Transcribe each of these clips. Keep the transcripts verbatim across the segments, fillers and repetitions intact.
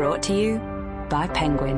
Brought to you by Penguin.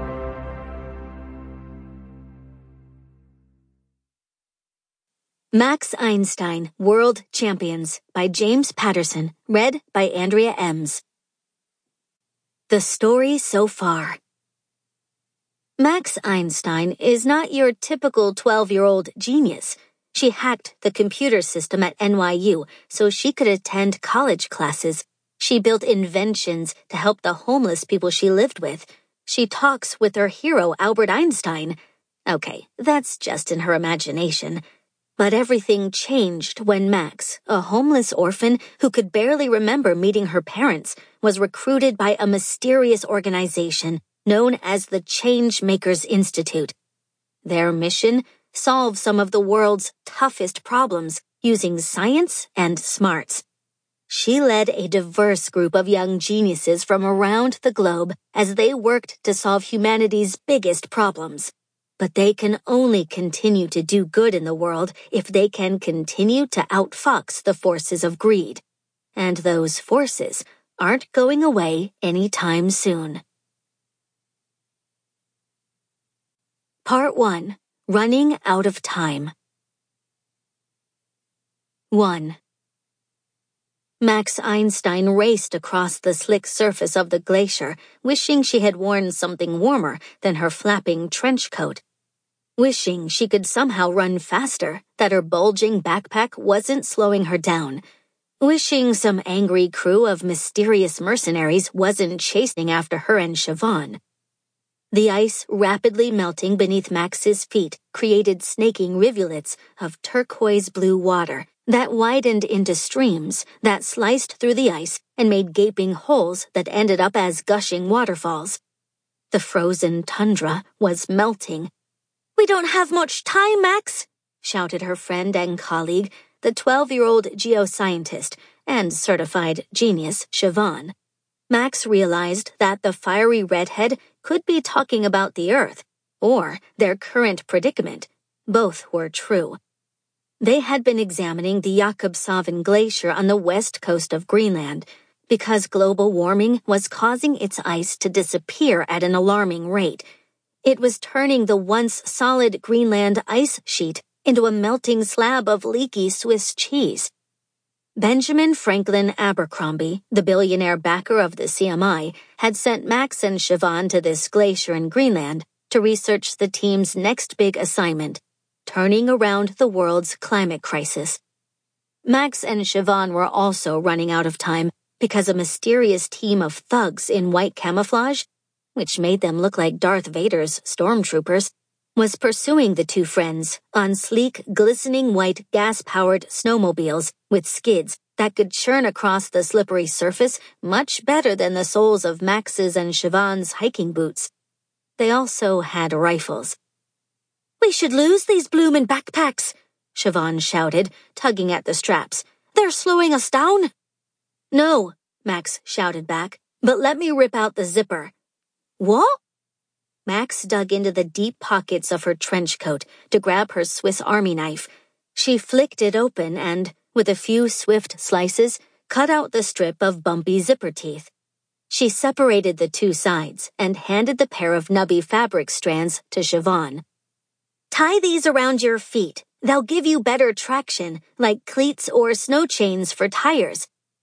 Max Einstein, World Champions by James Patterson, read by Andrea Ems. The story so far. Max Einstein is not your typical twelve-year-old genius. She hacked the computer system at N Y U so she could attend college classes. She built inventions to help the homeless people she lived with. She talks with her hero, Albert Einstein. Okay, that's just in her imagination. But everything changed when Max, a homeless orphan who could barely remember meeting her parents, was recruited by a mysterious organization known as the Change Makers Institute. Their mission? Solve some of the world's toughest problems using science and smarts. She led a diverse group of young geniuses from around the globe as they worked to solve humanity's biggest problems. But they can only continue to do good in the world if they can continue to outfox the forces of greed. And those forces aren't going away anytime soon. Part one. Running Out of Time. one. Max Einstein raced across the slick surface of the glacier, wishing she had worn something warmer than her flapping trench coat. Wishing she could somehow run faster, that her bulging backpack wasn't slowing her down. Wishing some angry crew of mysterious mercenaries wasn't chasing after her and Siobhan. The ice rapidly melting beneath Max's feet created snaking rivulets of turquoise blue water that widened into streams that sliced through the ice and made gaping holes that ended up as gushing waterfalls. The frozen tundra was melting. "We don't have much time, Max," shouted her friend and colleague, the twelve-year-old geoscientist and certified genius Siobhan. Max realized that the fiery redhead could be talking about the Earth, or their current predicament. Both were true. They had been examining the Jakobshavn Glacier on the west coast of Greenland, because global warming was causing its ice to disappear at an alarming rate. It was turning the once solid Greenland ice sheet into a melting slab of leaky Swiss cheese. Benjamin Franklin Abercrombie, the billionaire backer of the C M I, had sent Max and Siobhan to this glacier in Greenland to research the team's next big assignment, turning around the world's climate crisis. Max and Siobhan were also running out of time because a mysterious team of thugs in white camouflage, which made them look like Darth Vader's stormtroopers, was pursuing the two friends on sleek, glistening white gas-powered snowmobiles with skids that could churn across the slippery surface much better than the soles of Max's and Siobhan's hiking boots. They also had rifles. "We should lose these bloomin' backpacks," Siobhan shouted, tugging at the straps. "They're slowing us down." "No," Max shouted back, "but let me rip out the zipper." "What?" Max dug into the deep pockets of her trench coat to grab her Swiss Army knife. She flicked it open and, with a few swift slices, cut out the strip of bumpy zipper teeth. She separated the two sides and handed the pair of nubby fabric strands to Siobhan. "Tie these around your feet. They'll give you better traction, like cleats or snow chains for tires."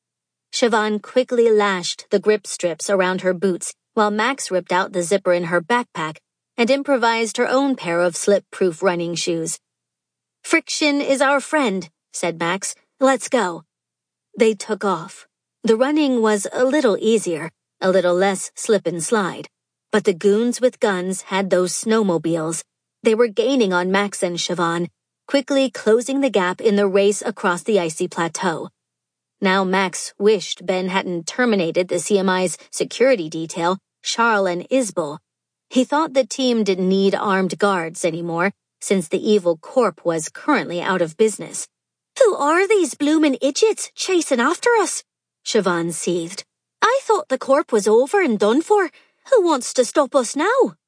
Siobhan quickly lashed the grip strips around her boots while Max ripped out the zipper in her backpack and improvised her own pair of slip-proof running shoes. "Friction is our friend," said Max. "Let's go." They took off. The running was a little easier, a little less slip and slide. But the goons with guns had those snowmobiles. They were gaining on Max and Siobhan, quickly closing the gap in the race across the icy plateau. Now Max wished Ben hadn't terminated the C M I's security detail, Charles and Isbel. He thought the team didn't need armed guards anymore, since the evil corp was currently out of business. "Who are these bloomin' idiots chasing after us?" Siobhan seethed. "I thought the corp was over and done for. Who wants to stop us now?"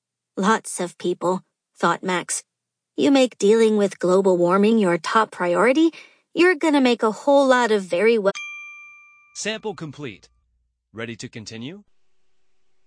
Lots of people, thought Max. You make dealing with global warming your top priority, you're gonna make a whole lot of very well... Sample complete. Ready to continue?